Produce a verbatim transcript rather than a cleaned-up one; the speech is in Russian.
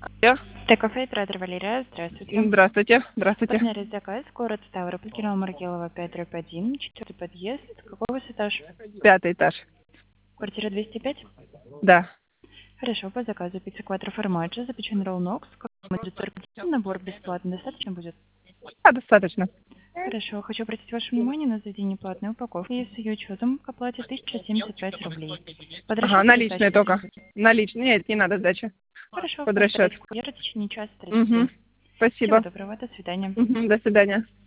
Я? Т-кафе «Традер» Валерия, здравствуйте. Здравствуйте, здравствуйте. Выполняли заказ, город Ставрополь, Генерал Маргелова, пять дробь один, четвертый подъезд. Какой у вас этаж? Пятый этаж. Квартира двести пять? Да. Хорошо, по заказу пицца квадро формаджо, запеченный ролл нокс, набор бесплатно, достаточно будет? А, достаточно. Хорошо, хочу обратить ваше внимание на заведение платной упаковки и с ее учетом к оплате тысяча семьдесят пять рублей. Под Ага, расчет или наличные сдача только. хотите? Наличные. Нет, не надо сдачи. Хорошо, Под расчет. постарайтесь в течение часа тридцати. Угу. Всего Спасибо. доброго, до свидания. Угу. До свидания.